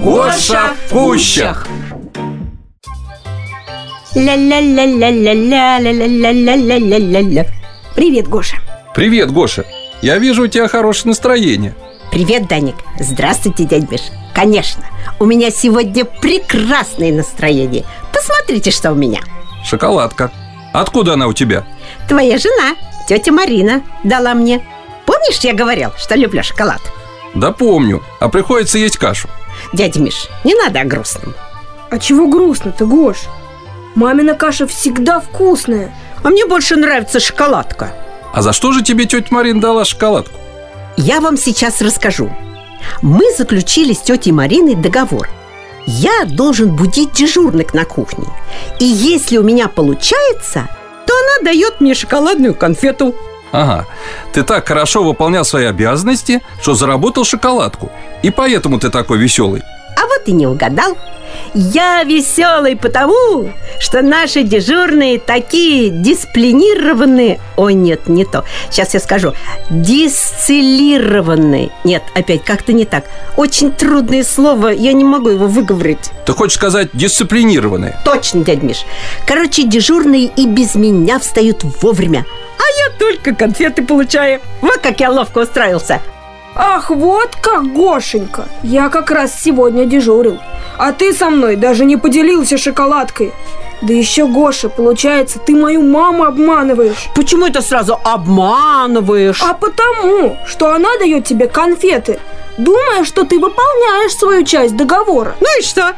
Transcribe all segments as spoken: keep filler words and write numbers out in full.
Гоша в кущах. Ля-ля-ля-ля-ля-ля-ля-ля-ля-ля-ля-ля. Привет, Гоша. Привет, Гоша. Я вижу, у тебя хорошее настроение. Привет, Даник. Здравствуйте, дядь Миш. Конечно, у меня сегодня прекрасное настроение. Посмотрите, что у меня. Шоколадка. Откуда она у тебя? Твоя жена, тетя Марина, дала мне. Помнишь, я говорил, что люблю шоколад? Да помню, а приходится есть кашу. Дядя Миш, не надо о грустном. А чего грустно-то, Гош? Мамина каша всегда вкусная. А мне больше нравится шоколадка. А за что же тебе тетя Марина дала шоколадку? Я вам сейчас расскажу. Мы заключили с тетей Мариной договор. Я должен будить дежурных на кухне. И если у меня получается, то она дает мне шоколадную конфету. Ага, ты так хорошо выполнял свои обязанности, что заработал шоколадку. И поэтому ты такой веселый. А вот и не угадал. Я веселый потому, что наши дежурные такие дисциплинированные. Ой, нет, не то. Сейчас я скажу. Дисцилированные. Нет, опять как-то не так. Очень трудное слово, я не могу его выговорить. Ты хочешь сказать дисциплинированные? Точно, дядь Миш. Короче, дежурные и без меня встают вовремя. А я только конфеты получаю. Вот как я ловко устроился. Ах, вот как, Гошенька. Я как раз сегодня дежурил. А ты со мной даже не поделился шоколадкой. Да еще, Гоша, получается, ты мою маму обманываешь. Почему это сразу обманываешь? А потому, что она дает тебе конфеты, думая, что ты выполняешь свою часть договора. Ну и что?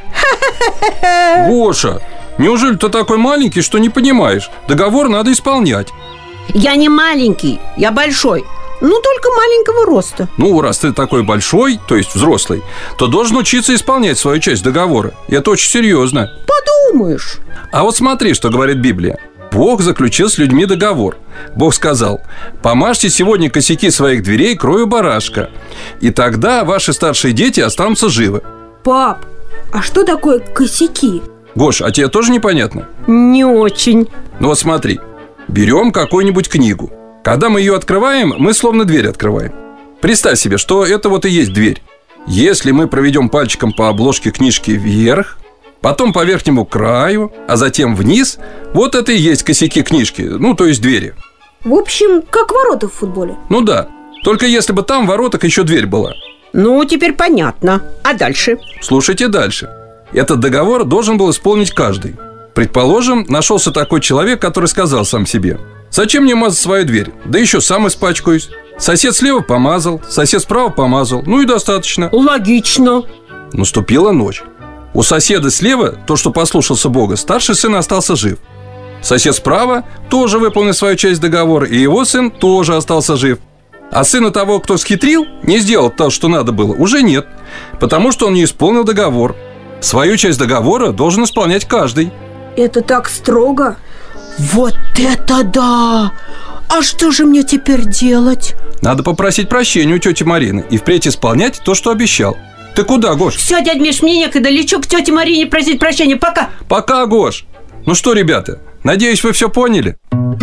Гоша, неужели ты такой маленький, что не понимаешь? Договор надо исполнять. Я не маленький, я большой. Ну, только маленького роста. Ну, раз ты такой большой, то есть взрослый, то должен учиться исполнять свою часть договора. И это очень серьезно. Подумаешь. А вот смотри, что говорит Библия. Бог заключил с людьми договор. Бог сказал: помажьте сегодня косяки своих дверей кровью барашка, и тогда ваши старшие дети останутся живы. Пап, а что такое косяки? Гош, а тебе тоже непонятно? Не очень. Ну вот смотри, берем какую-нибудь книгу. Когда мы ее открываем, мы словно дверь открываем. Представь себе, что это вот и есть дверь. Если мы проведем пальчиком по обложке книжки вверх, потом по верхнему краю, а затем вниз, вот это и есть косяки книжки, ну, то есть двери. В общем, как ворота в футболе. Ну да, только если бы там в воротах еще дверь была. Ну, теперь понятно. А дальше? Слушайте дальше. Этот договор должен был исполнить каждый. Предположим, нашелся такой человек, который сказал сам себе: зачем мне мазать свою дверь? Да еще сам испачкаюсь. Сосед слева помазал, сосед справа помазал. Ну и достаточно. Логично. Наступила ночь. У соседа слева, то, что послушался Бога, старший сын остался жив. Сосед справа тоже выполнил свою часть договора, и его сын тоже остался жив. А сына того, кто схитрил, не сделал то, что надо было, уже нет, потому что он не исполнил договор. Свою часть договора должен исполнять каждый. Это так строго? Вот это да! А что же мне теперь делать? Надо попросить прощения у тети Марины и впредь исполнять то, что обещал. Ты куда, Гош? Все, дядь Миш, мне некогда. Лечу к тете Марине просить прощения. Пока. Пока, Гош. Ну что, ребята, надеюсь, вы все поняли?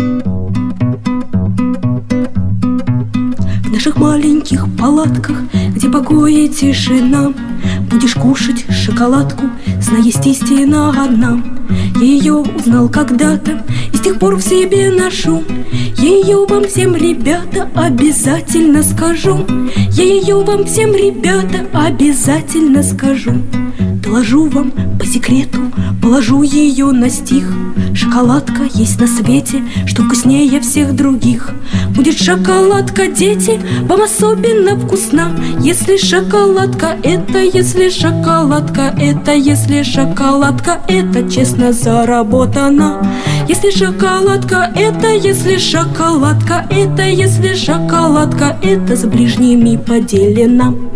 В наших маленьких палатках, где покой и тишина, будешь кушать шоколадку, зная, истина одна. Ее узнал когда-то и с тех пор в себе ношу. Ее вам всем, ребята, обязательно скажу. Я ее вам всем, ребята, обязательно скажу. Доложу вам по секрету, положу ее на стих. Шоколадка есть на свете, что вкуснее всех других. Будет шоколадка, дети, вам особенно вкусна. Если шоколадка это, если шоколадка это, если шоколадка это честно заработана. Если шоколадка это, если шоколадка это, если шоколадка это с ближними поделена.